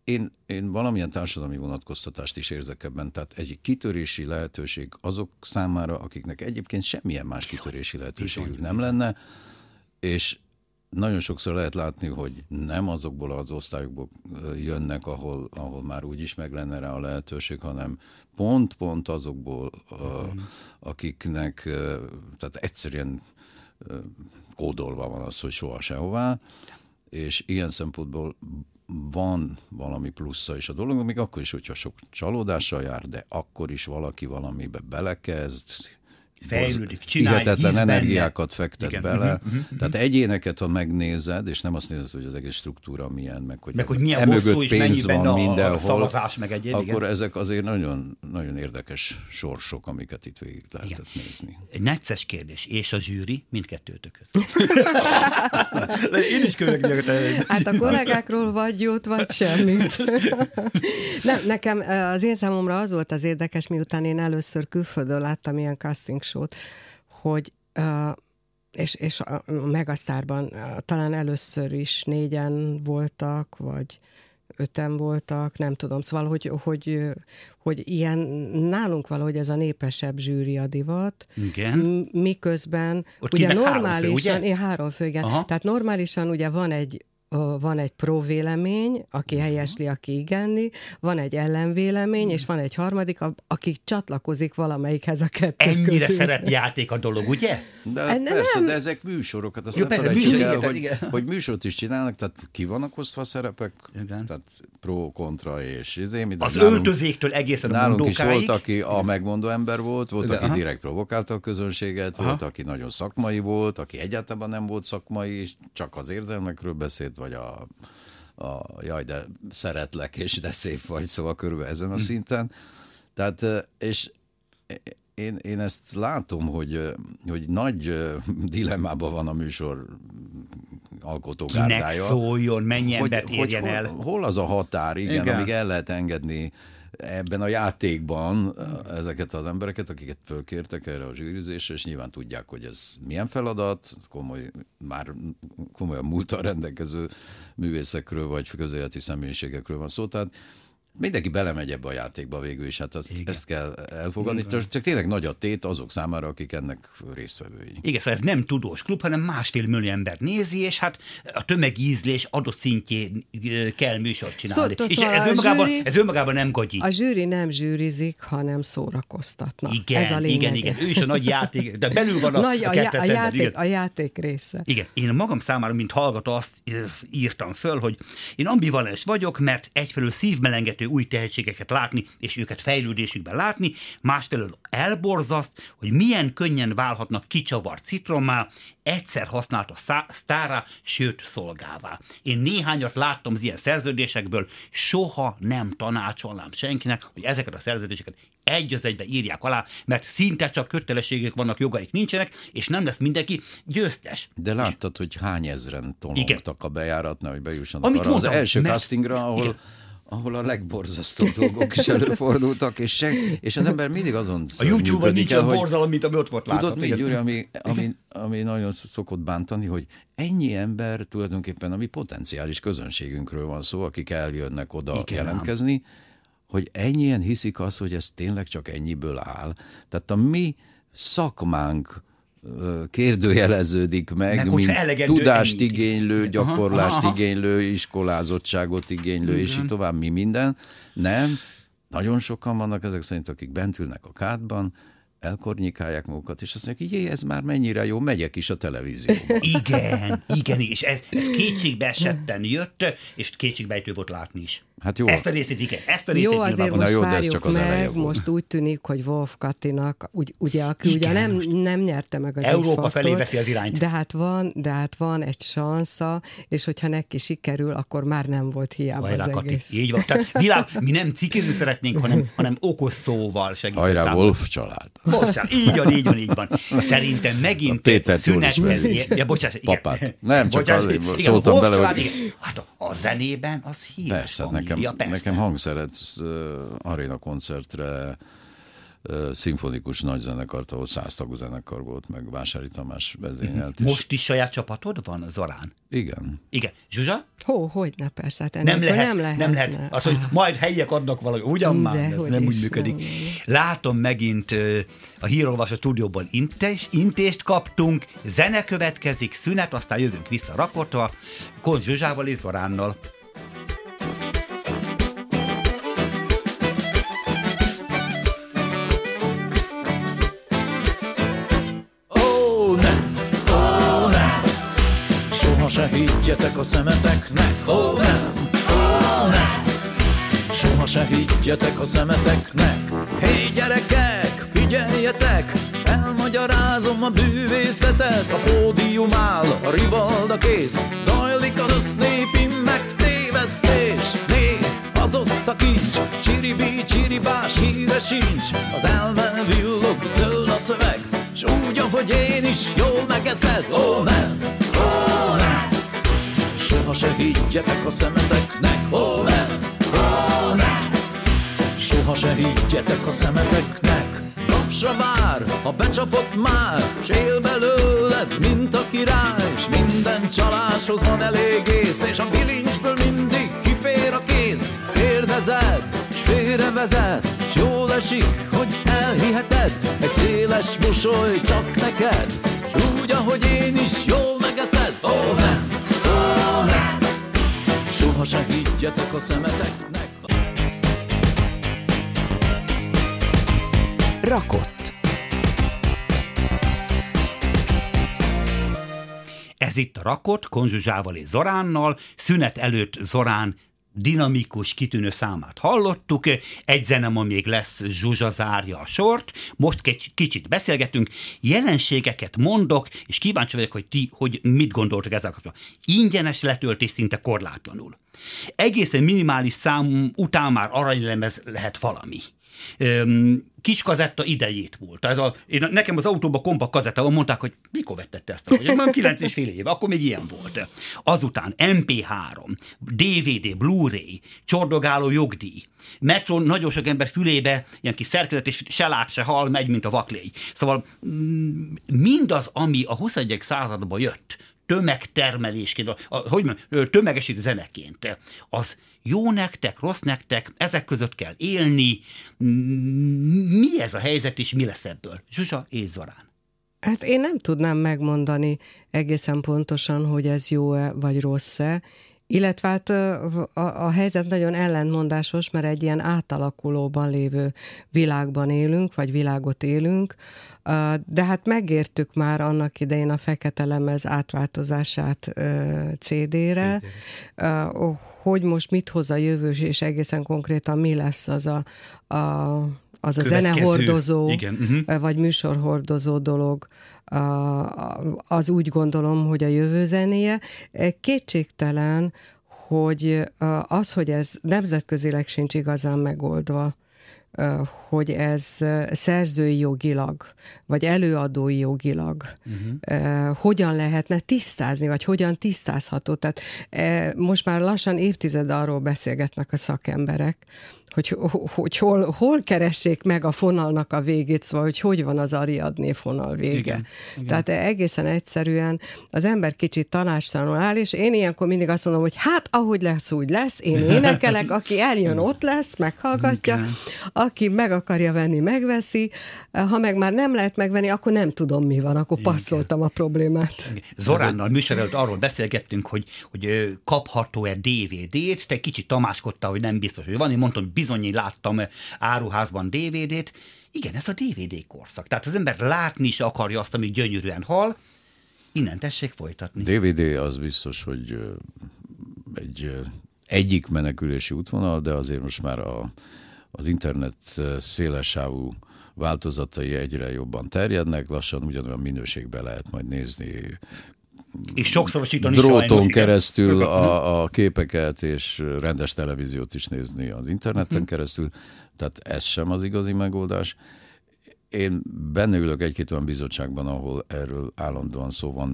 én valamilyen társadalmi vonatkoztatást is érzek ebben, tehát egy kitörési lehetőség azok számára, akiknek egyébként semmilyen más kitörési lehetőségük nem lenne, és nagyon sokszor lehet látni, hogy nem azokból az osztályokból jönnek, ahol már úgyis meg lenne rá a lehetőség, hanem pont azokból, akiknek tehát egyszerűen kódolva van az, hogy soha sehová, és ilyen szempontból van valami plusza is a dolog, még akkor is, hogyha sok csalódással jár, de akkor is valaki valamibe belekezd, fejlődik, csinálj, hihetetlen energiákat fektet bele. Tehát egyéneket, ha megnézed, és nem azt nézed, hogy az egész struktúra milyen, meg hogy milyen emögött pénz van mindenhol, a szavazás, meg egyéb, akkor igen. ezek azért nagyon, nagyon érdekes sorsok, amiket itt végig lehetett nézni. Egy necces kérdés. És a zsűri mindkettőtökhöz? Én is követek. Hát a kollégákról vagy jót, vagy semmit. Nem, nekem az én számomra az volt az érdekes, miután én először külföldön láttam ilyen casting show-t, hogy és a Megasztárban talán először is 4-en voltak, vagy 5-en voltak, nem tudom. Szóval, hogy ilyen nálunk valahogy ez a népesebb zsűri a divat. Igen. Miközben ott ugye normálisan... 3 fő, igen. Aha. Tehát normálisan ugye van egy pro-vélemény, aki helyesli, aki igenni, van egy ellenvélemény, és van egy harmadik, aki csatlakozik valamelyikhez a kettő Ennyire közül. szerepjáték a dolog, ugye? De persze, de ezek műsorokat, azt nem felejtsük el, hogy műsort is csinálnak, tehát ki vannak osztva szerepek, igen. tehát pro, kontra és az öltözéktől egészen a nálunk is mondókáig. volt, aki a megmondó ember volt, igen, aki direkt provokálta a közönséget, volt, aki nagyon szakmai volt, aki egyáltalán nem volt szakmai, csak az érzelmekről beszélt, vagy jaj, de szeretlek, és de szép vagy, szóval körülbelül ezen a szinten. Tehát, és én ezt látom, hogy nagy dilemmában van a műsor alkotógárdája. Kinek szóljon, mennyi embert érjen el. Hol az a határ, igen, amíg el lehet engedni ebben a játékban ezeket az embereket, akiket fölkértek erre a zsűrizésre, és nyilván tudják, hogy ez milyen feladat, már komolyan múlttal rendelkező művészekről, vagy közéleti személyiségekről van szó, tehát mindenki belemegy ebbe a játékba végül is, hát ezt kell elfogadni. Csak tényleg nagy a tét azok számára, akik ennek résztvevői. Igen, szóval ez nem tudós klub, hanem 1,5 millió ember nézi, és hát a tömegízlés adott szintjén kell műsort csinálni. És ez önmagában nem gagyi. A zsűri nem zsűrizik, hanem szórakoztatna. Igen, ez a igen. Ő is a nagy játék, de belül van a játék része. Igen, én magam számára, mint hallgató azt írtam föl, hogy én ambivalens vagyok, mert egyfelől szívmelengető új tehetségeket látni, és őket fejlődésükben látni, másfelől elborzaszt, hogy milyen könnyen válhatnak kicsavart citrommá, egyszer használt a sztárá, sőt szolgává. Én néhányat láttam az ilyen szerződésekből, soha nem tanácsolnám senkinek, hogy ezeket a szerződéseket egy az egybe írják alá, mert szinte csak kötelességek vannak, jogaik nincsenek, és nem lesz mindenki győztes. De láttad, hogy hány ezren tolongtak a bejáratnál, hogy bejussanak amit arra mondtam, az első castingra, ahol a legborzasztóbb dolgok is előfordultak, és az ember mindig azon a YouTube-on nincs olyan borzalom, mint ami ott volt látható. Tudod mi, Gyuri, ami nagyon szokott bántani, hogy ennyi ember tulajdonképpen, ami potenciális közönségünkről van szó, akik eljönnek oda jelentkezni, hogy ennyien hiszik azt, hogy ez tényleg csak ennyiből áll. Tehát a mi szakmánk kérdőjeleződik meg mint tudást igénylő, gyakorlást igénylő, iskolázottságot igénylő, és így tovább mi minden. Nem, nagyon sokan vannak ezek szerint, akik bent ülnek a kádban, elkornyikálják magukat, és azt mondják, hogy ez már mennyire jó, megyek is a televízióba. Igen, és ez kétségbe esetten jött, és kétségbejtő volt látni is. Hát jó. Ezt a részét jó, azért most jó, várjuk csak az meg, most úgy tűnik, hogy Wolf Katinak, aki ugye nem nyerte meg az Európa X-faktort, felé veszi az irányt. De hát van egy sansza, és hogyha neki sikerül, akkor már nem volt hiába Hajrá, az Kati. egész. Így van. Tehát mi nem cikizni szeretnénk, hanem okos szóval segíteni. Hajrá, Wolf család. Bocsánat, így van. Szerintem megint szünethez. Papát. Nem, csak azért szóltam bele, hogy... Hát a zenében az híres. Persze, nekem hangszeret aréna koncertre szimfonikus nagyzenekart, ahol 100 tagú zenekar volt, meg Vásári Tamás vezényelt. Most is saját csapatod van, Zorán? Igen. Igen. Zsuzsa? Hogyne, persze. Hát nem lehet. Az, hogy majd helyiek adnak valami, ugyan már, ez nem úgy működik. Látom megint a hírolvasó stúdióban intést kaptunk, zene következik, szünet, aztán jövünk vissza Rakotra, Koncz Zsuzsával és Zoránnal. Se higgyetek a szemeteknek, ó nem, soha se higgyetek a szemeteknek. Hé gyerekek, figyeljetek, elmagyarázom a bűvészetet. A pódium áll, a rivalda kész, zajlik az össznépi megtévesztés. Nézd, az ott a kincs, csiribí, csiribás híre sincs. Az elme villog, dől a szöveg, s úgy, ahogy én is jól megeszed, ó nem, ó nem. Soha se higgyetek a szemeteknek, ó nem, ó nem. Soha se higgyetek a szemeteknek. Napsra vár, ha becsapott már, s él belőled, mint a király. S minden csaláshoz van elég ész, és a bilincsből mindig kifér a kéz. Kérdezed, s félrevezet, s jól esik, hogy elhiheted. Egy széles mosoly csak neked, s úgy, ahogy én is jól megeszed, ó nem. Soha se higgyetek a szemeteknek. Rakott. Ez itt a Rakott, Koncz Zsuzsával és Zoránnal. Szünet előtt Zorán dinamikus, kitűnő számát hallottuk. Egy zenema még lesz, Zsuzsa zárja a sort. Most kicsit beszélgetünk, jelenségeket mondok, és kíváncsi vagyok, hogy ti hogy mit gondoltok ezzel kapcsolatban. Ingyenes letöltés szinte korlátlanul. Egészen minimális szám után már aranylemez lehet valami. Kis kazetta idejét múlt. Nekem az autóban kompakt kazettával mondták, hogy mikor vettette ezt a vagy. Már 9,5 éve, akkor még ilyen volt. Azután MP3, DVD, Blu-ray, csordogáló jogdíj, metron nagyon sok ember fülébe ilyen kis szerkezet, és se lát, se hall, megy, mint a vaklégy. Szóval mindaz, ami a 21. században jött, tömegtermelésként, tömegesítő zeneként, az jó nektek, rossz nektek, ezek között kell élni. Mi ez a helyzet, és mi lesz ebből? Zsuzsa és Zorán. Hát én nem tudnám megmondani egészen pontosan, hogy ez jó-e vagy rossz-e, illetve hát a helyzet nagyon ellentmondásos, mert egy ilyen átalakulóban lévő világban élünk, vagy világot élünk, de hát megértük már annak idején a fekete lemez átváltozását CD-re, hogy most mit hoz a jövő, és egészen konkrétan mi lesz az a zenehordozó, vagy műsorhordozó dolog, az úgy gondolom, hogy a jövő zenéje. Kétségtelen, hogy az, hogy ez nemzetközileg sincs igazán megoldva, hogy ez szerzői jogilag, vagy előadói jogilag hogyan lehetne tisztázni, vagy hogyan tisztázható. Tehát most már lassan évtized arról beszélgetnek a szakemberek, hogy hol keressék meg a fonalnak a végét, szóval, hogy van az Ariadné fonal vége. Igen. Tehát egészen egyszerűen az ember kicsit tanástalanul áll, és én ilyenkor mindig azt mondom, hogy hát ahogy lesz, úgy lesz, én énekelek, aki eljön, ott lesz, meghallgatja, igen. Aki meg akarja venni, megveszi, ha meg már nem lehet megvenni, akkor nem tudom, mi van, akkor passzoltam a problémát. Igen. Zoránnal műsor előtt arról beszélgettünk, hogy kapható-e DVD-t, te kicsit tamáskodtál, hogy nem biztos, hogy van, én mondtam, hogy bizony láttam áruházban DVD-t. Igen, ez a DVD korszak. Tehát az ember látni is akarja azt, amit gyönyörűen hall. Innen tessék folytatni. DVD az biztos, hogy egyik menekülési útvonal, de azért most már az internet szélessávú változatai egyre jobban terjednek, lassan ugyanolyan minőségben lehet majd nézni és sokszorosítani dróton keresztül a képeket, és rendes televíziót is nézni az interneten keresztül, tehát ez sem az igazi megoldás. Én benne ülök egy-két olyan bizottságban, ahol erről állandóan szó van,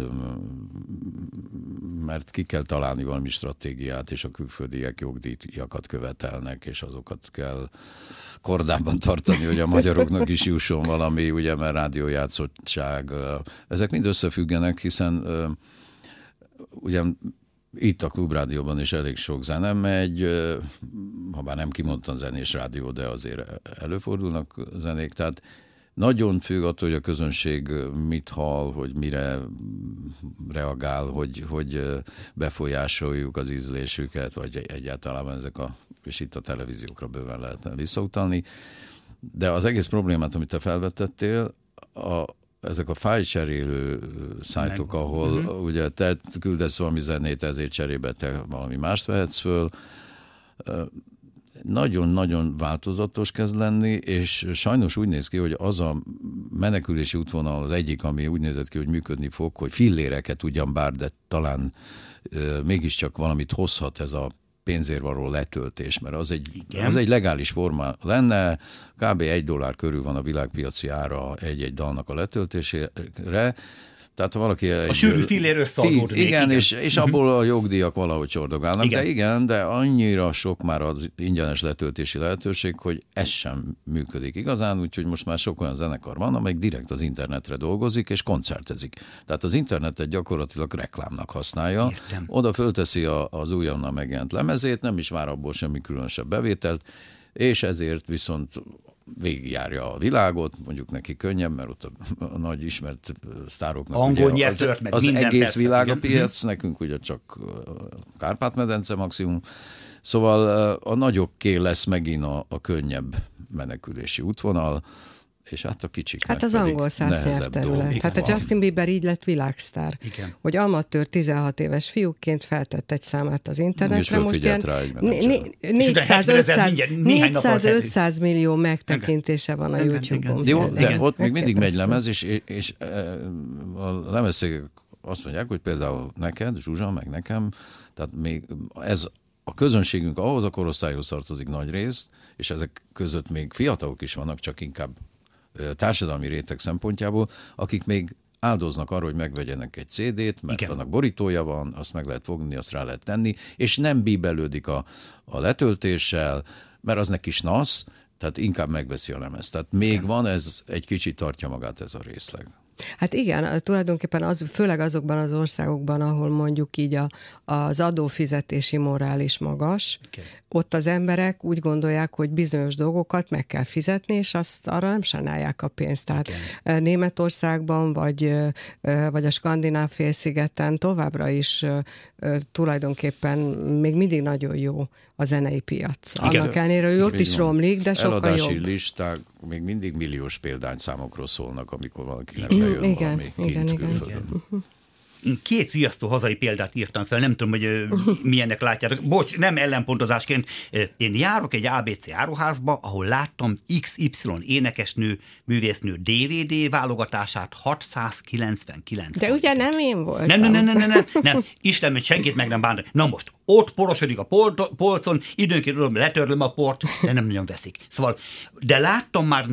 mert ki kell találni valami stratégiát, és a külföldiek jogdíjakat követelnek, és azokat kell kordában tartani, hogy a magyaroknak is jusson valami, ugye, mert rádiójátszottság. Ezek mind összefüggenek, hiszen ugye itt a Klubrádióban is elég sok zene megy, ha bár nem kimondottan zenés rádió, de azért előfordulnak zenék, tehát nagyon függ attól, hogy a közönség mit hall, hogy mire reagál, hogy befolyásoljuk az ízlésüket, vagy egyáltalán és itt a televíziókra bőven lehetne visszautalni. De az egész problémát, amit te felvetettél, ezek a fájlcserélő szájtok, ahol ugye te küldesz valami zenét, ezért cserébe te valami mást vehetsz föl, nagyon-nagyon változatos kezd lenni, és sajnos úgy néz ki, hogy az a menekülési útvonal az egyik, ami úgy nézett ki, hogy működni fog, hogy filléreket ugyan bár, de talán mégiscsak valamit hozhat ez a pénzért való letöltés, mert az egy legális forma lenne, kb. $1 körül van a világpiaci ára egy-egy dalnak a letöltésére, tehát valaki a sűrű fillér összeadódik. Igen, és abból a jogdíjak valahogy csordogálnak, de annyira sok már az ingyenes letöltési lehetőség, hogy ez sem működik igazán, úgyhogy most már sok olyan zenekar van, amelyik direkt az internetre dolgozik, és koncertezik. Tehát az internetet gyakorlatilag reklámnak használja. Értem. Oda fölteszi az újonnan megjelent lemezét, nem is vár abból semmi különösebb bevételt, és ezért viszont végigjárja a világot, mondjuk neki könnyebb, mert ott a nagy ismert sztároknak angol ugye az egész persze, világ a piac, nekünk ugye csak Kárpát-medence maximum. Szóval a nagyokké lesz megint a könnyebb menekülési útvonal, és hát a kicsiknek hát az angol száz nyert terület. Hát a Justin Bieber így lett világsztár. Igen. Hogy amatőr 16 éves fiúkként feltett egy számát az internetre. Most ilyen 400-500 millió megtekintése van a YouTube-on. Jó, de ott még mindig megy lemez, és a lemezszégek azt mondják, hogy például neked, Zsuzsa, meg nekem, tehát még ez a közönségünk ahhoz a korosztályhoz tartozik nagy részt, és ezek között még fiatalok is vannak, csak inkább társadalmi réteg szempontjából, akik még áldoznak arra, hogy megvegyenek egy CD-t, mert annak borítója van, azt meg lehet fogni, azt rá lehet tenni, és nem bíbelődik a letöltéssel, mert az neki nasz, tehát inkább megveszi a lemezt. Tehát még van, ez egy kicsit tartja magát ez a részleg. Hát igen, tulajdonképpen főleg azokban az országokban, ahol mondjuk így az adófizetési morál is magas, ott az emberek úgy gondolják, hogy bizonyos dolgokat meg kell fizetni, és arra nem sajnálják a pénzt. Tehát Németországban, vagy a Skandináv félszigeten továbbra is tulajdonképpen még mindig nagyon jó a zenei piac. Annak ellenére, hogy ott is romlik, de sokkal jobb. Eladási listák még mindig milliós példányszámokról szólnak, amikor valakinek bejön valami kint külföldön. Én 2 riasztó hazai példát írtam fel, nem tudom, hogy milyennek látjátok. Bocs, nem ellenpontozásként. Én járok egy ABC áruházba, ahol láttam XY énekesnő, művésznő DVD válogatását 699. De ugye nem én voltam. Nem. Istenem, hogy senkit meg nem bántani. Na most, ott porosodik a polcon, időnként tudom, letörlöm a port, de nem nagyon veszik. Szóval, de láttam már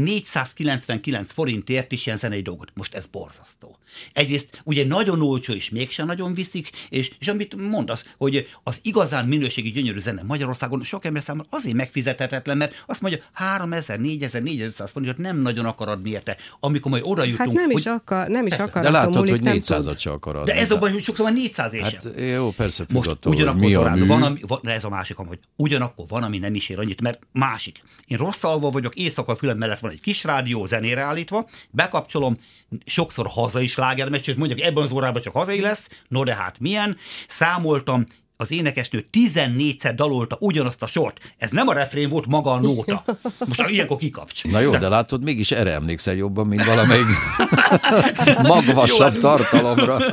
499 forintért is ilyen zenei dolgot. Most ez borzasztó. Egyrészt ugye nagyon olcsó, és mégsem nagyon viszik, és amit mondasz, hogy az igazán minőségi gyönyörű zene Magyarországon sok ember számára azért megfizethetetlen, mert azt mondja, 3000, 4000, 4500 forintot nem nagyon akar adni érte. Amikor majd oda jutunk... Hát nem is akar. De látod, hogy 400-at se akar adni. De ez a baj, hogy sokszor már 400 és hát jó, persze most attól, ugyanakkor mi a mű. ez a másik, hogy ugyanakkor van, ami nem is ér annyit, mert másik. Én rossz alva vagyok, éjszaka a fülem mellett van egy kis rádió zenére állítva, bekapcsolom, sokszor hazai slágermegy, csak mondjuk ebben az órában csak hazai lesz, no de hát milyen, számoltam, az énekesnő 14-szer dalolta ugyanazt a sort. Ez nem a refrén volt, maga a nóta. Most ilyenkor kikapcs. Na jó, de látod, mégis erre emlékszel jobban, mint valamelyik magvasabb tartalomra.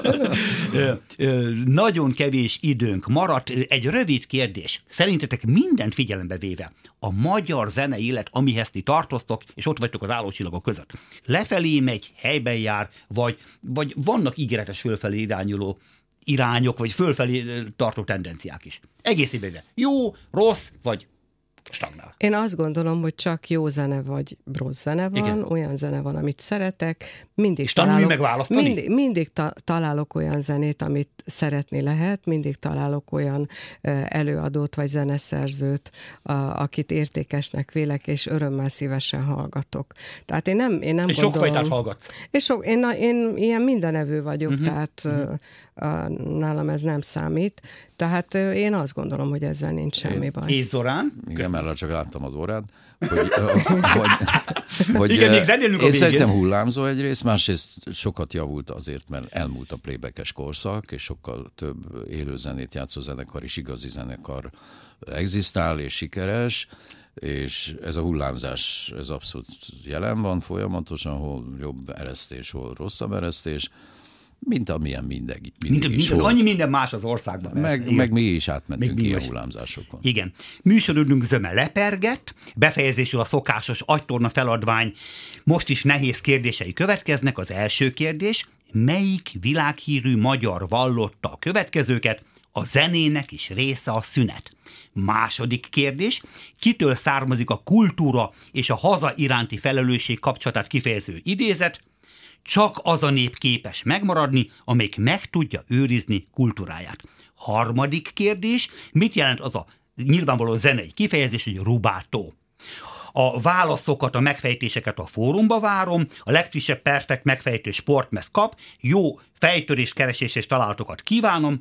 Nagyon kevés időnk maradt. Egy rövid kérdés. Szerintetek mindent figyelembe véve a magyar zenei élet, amihez ti tartoztok, és ott vagytok az állócsillagok között, lefelé megy, helyben jár, vagy vannak ígéretes fölfelé irányuló irányok, vagy fölfelé tartó tendenciák is. Egész évben. Jó, rossz, vagy stagnál. Én azt gondolom, hogy csak jó zene vagy rossz zene van, igen. Olyan zene van, amit szeretek. Mindig mindig találok olyan zenét, amit szeretni lehet, mindig találok olyan előadót vagy zeneszerzőt, akit értékesnek vélek, és örömmel szívesen hallgatok. Tehát én nem és gondolom... sok fajtát hallgatsz? És én ilyen mindenevő vagyok, tehát nálam ez nem számít. Tehát én azt gondolom, hogy ezzel nincs semmi baj. És Zorán? Igen, mert csak láttam az órát, hogy igen, még zenélünk a én végén. szerintem hullámzó egyrészt, másrészt sokat javult azért, mert elmúlt a playback-es korszak, és sokkal több élőzenét játszó zenekar és igazi zenekar egzisztál és sikeres, és ez a hullámzás, ez abszolút jelen van folyamatosan, hol jobb eresztés, hol rosszabb eresztés, mint amilyen mindig is volt. Annyi minden más az országban. Meg mi is átmentünk ilyen hullámzásokon. Igen. Műsorunk zöme lepergett, befejezésül a szokásos agytorna feladvány, most is nehéz kérdései következnek. Az első kérdés, melyik világhírű magyar vallotta a következőket, a zenének is része a szünet. Második kérdés, kitől származik a kultúra és a haza iránti felelősség kapcsolatát kifejező idézet, csak az a nép képes megmaradni, amelyik meg tudja őrizni kultúráját. Harmadik kérdés, mit jelent az a nyilvánvaló zenei kifejezés, hogy rubato? A válaszokat, a megfejtéseket a fórumba várom, a legfrissebb perfekt megfejtő Sportmesz kap, jó fejtörés, keresés és találatokat kívánok,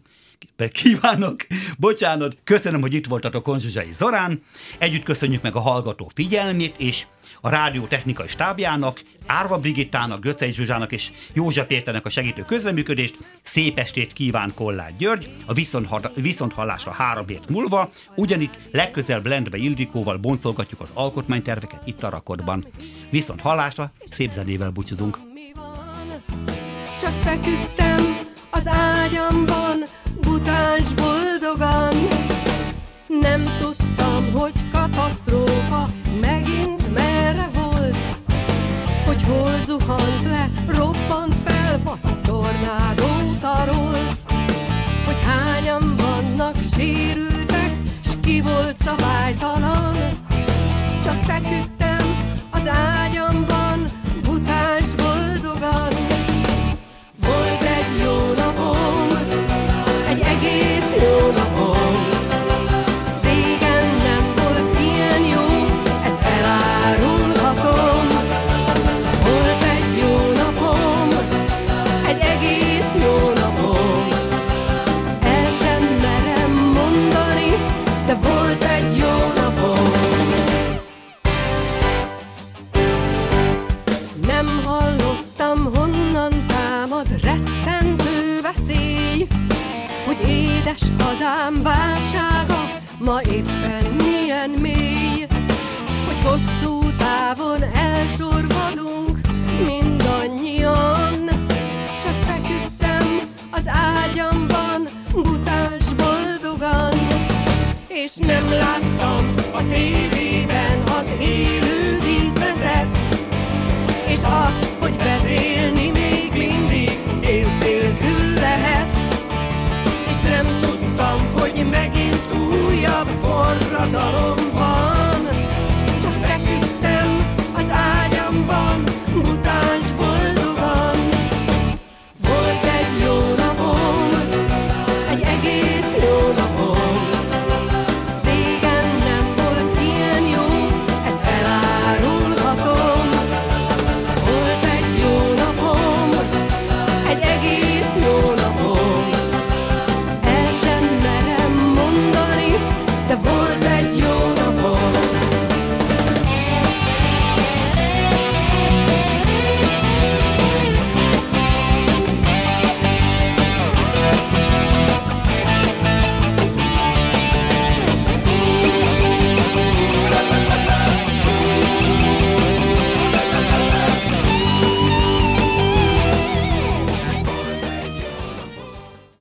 köszönöm, hogy itt voltatok Konzsuzsai Zorán, együtt köszönjük meg a hallgató figyelmét, és a rádió technikai stábjának, Árva Brigittának, Göcsei Zsuzsának és József Péternek a segítő közreműködést, szép estét kíván Kolláth György, a viszonthallásra 3 hét múlva, ugyanitt legközelebb Lendvai Ildikóval boncolgatjuk az alkotmányterveket itt a Rakodban. Viszonthallásra, szép zenével búcsúzunk. Csak feküdtem az ágyamban, butáns boldogan, nem tudtam, hogy katasztrófa megint merre volt, hogy hol zuhant le, robbant fel, vagy tornádót arról, hogy hányan vannak sérültek, s ki volt szabálytalan. Csak feküdtem az ágyamban, butáns boldogan. Volt egy jó napom, egy egész jó napom, régen nem volt ilyen jó, ezt elárulhatom. Volt egy jó napom, egy egész jó napom, el sem merem mondani, de volt egy jó napom. Nem hallottam, honnan támad rettentő veszély, hogy édes hazám válsága ma éppen milyen mély, hogy hosszú távon elsorvadunk mindannyian. Csak feküdtem az ágyamban, butáns boldogan, és nem láttam a tévében az élő díszletet, és azt, hogy beszélni még mindig ész nélkül lehet, és nem tudtam, hogy megint újabb forradalom